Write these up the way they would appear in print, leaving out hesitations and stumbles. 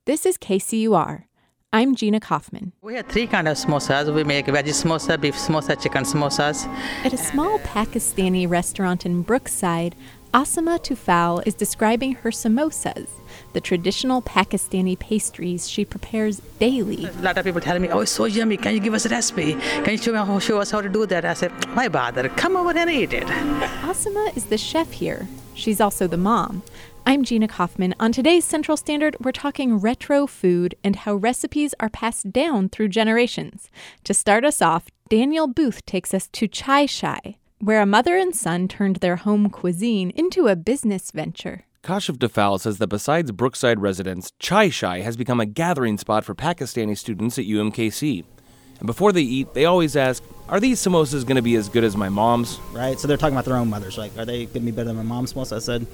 This is KCUR. I'm Gina Kaufman. We have three kinds of samosas. We make veggie samosa, beef samosa, chicken samosas. At a small Pakistani restaurant in Brookside, Asma Tufal is describing her samosas, the traditional Pakistani pastries she prepares daily. A lot of people tell me, oh, it's so yummy. Can you give us a recipe? Can you show us how to do that? I said, why bother? Come over and eat it. Asma is the chef here. She's also the mom. I'm Gina Kaufman. On today's Central Standard, we're talking retro food and how recipes are passed down through generations. To start us off, Daniel Booth takes us to Chai Shai, where a mother and son turned their home cuisine into a business venture. Kashif Tufal says that besides Brookside residents, Chai Shai has become a gathering spot for Pakistani students at UMKC. And before they eat, they always ask, are these samosas going to be as good as my mom's? Right, so they're talking about their own mothers. Like, are they going to be better than my mom's samosa? I said,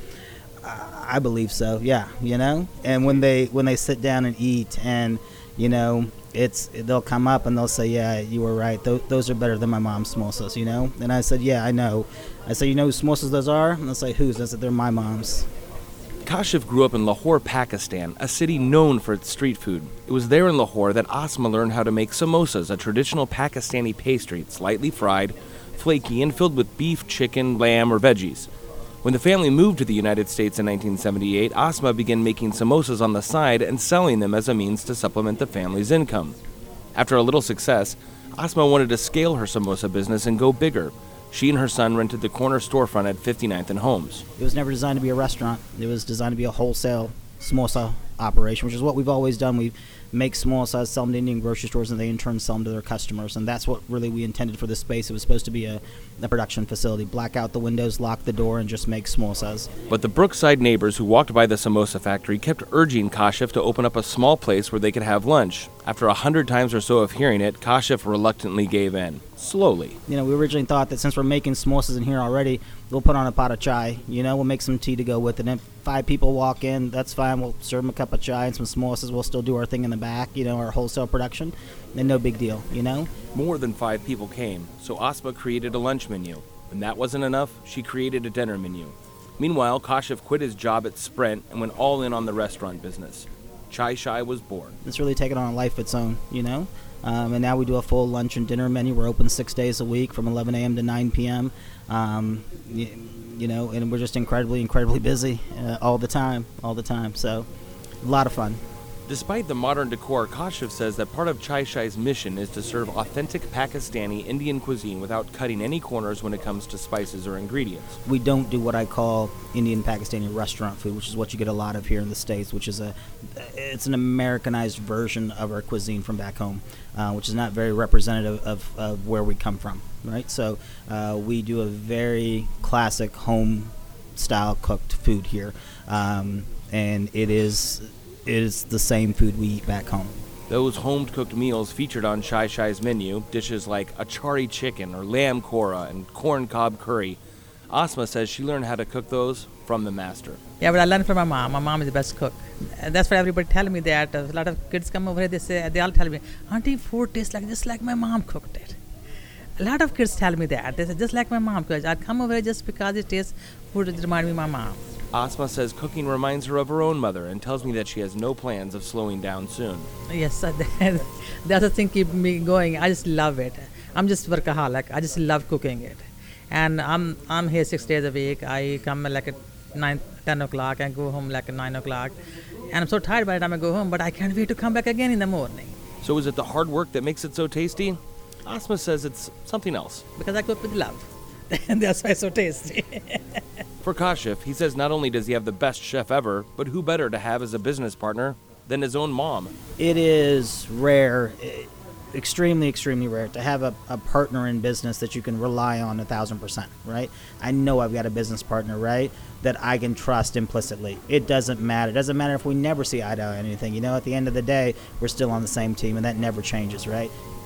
I believe so, yeah, And when they sit down and eat and, they'll come up and they'll say, yeah, you were right. Those are better than my mom's samosas, And I said, yeah, I know. I said, you know whose samosas those are? And they'll say, whose? I said, they're my mom's. Kashif grew up in Lahore, Pakistan, a city known for its street food. It was there in Lahore that Asma learned how to make samosas, a traditional Pakistani pastry, slightly fried, flaky, and filled with beef, chicken, lamb, or veggies. When the family moved to the United States in 1978, Asma began making samosas on the side and selling them as a means to supplement the family's income. After a little success, Asma wanted to scale her samosa business and go bigger. She and her son rented the corner storefront at 59th and Holmes. It was never designed to be a restaurant. It was designed to be a wholesale samosa operation, which is what we've always done. We make samosas, sell them to Indian grocery stores, and they in turn sell them to their customers. And that's what really we intended for this space. It was supposed to be a production facility. Black out the windows, lock the door, and just make samosas. But the Brookside neighbors who walked by the samosa factory kept urging Kashif to open up a small place where they could have lunch. After 100 times or so of hearing it, Kashif reluctantly gave in. Slowly. We originally thought that since we're making samosas in here already, we'll put on a pot of chai. We'll make some tea to go with it. And if 5 people walk in, that's fine. We'll serve them a cup of chai and some samosas. We'll still do our thing in the back, our wholesale production. And no big deal, More than 5 people came, so Asma created a lunch menu. When that wasn't enough, she created a dinner menu. Meanwhile, Kashif quit his job at Sprint and went all in on the restaurant business. Chai Shai was born. It's really taken on a life of its own, and now we do a full lunch and dinner menu. We're open 6 days a week from 11 a.m. to 9 p.m., and we're just incredibly busy all the time. So a lot of fun. Despite the modern decor, Kashif says that part of Chai Shai's mission is to serve authentic Pakistani Indian cuisine without cutting any corners when it comes to spices or ingredients. We don't do what I call Indian Pakistani restaurant food, which is what you get a lot of here in the States, which is it's an Americanized version of our cuisine from back home, which is not very representative of where we come from, right? So we do a very classic home-style cooked food here, and it is the same food we eat back home. Those home-cooked meals featured on Chai Shai's menu, dishes like achari chicken or lamb kora and corn cob curry. Asma says she learned how to cook those from the master. Yeah, but I learned from my mom. My mom is the best cook. And that's why everybody tell me that. A lot of kids come over here, they all tell me, Auntie, food tastes just like my mom cooked it. A lot of kids tell me that. They say, just like my mom cooked. I'd come over here just because it tastes food that reminds me of my mom. Asma says cooking reminds her of her own mother and tells me that she has no plans of slowing down soon. Yes, that's the thing keep me going. I just love it. I'm just workaholic. I just love cooking it. And I'm here 6 days a week. I come like at 10 o'clock and go home like at 9 o'clock. And I'm so tired by the time I go home, but I can't wait to come back again in the morning. So is it the hard work that makes it so tasty? Asma says it's something else. Because I cook with love. And that's why it's so tasty. For Kashif, he says not only does he have the best chef ever, but who better to have as a business partner than his own mom? It is rare, extremely, extremely rare to have a partner in business that you can rely on 1,000%, right? I know I've got a business partner, right, that I can trust implicitly. It doesn't matter. It doesn't matter if we never see eye to eye on anything. At the end of the day, we're still on the same team, and that never changes, right?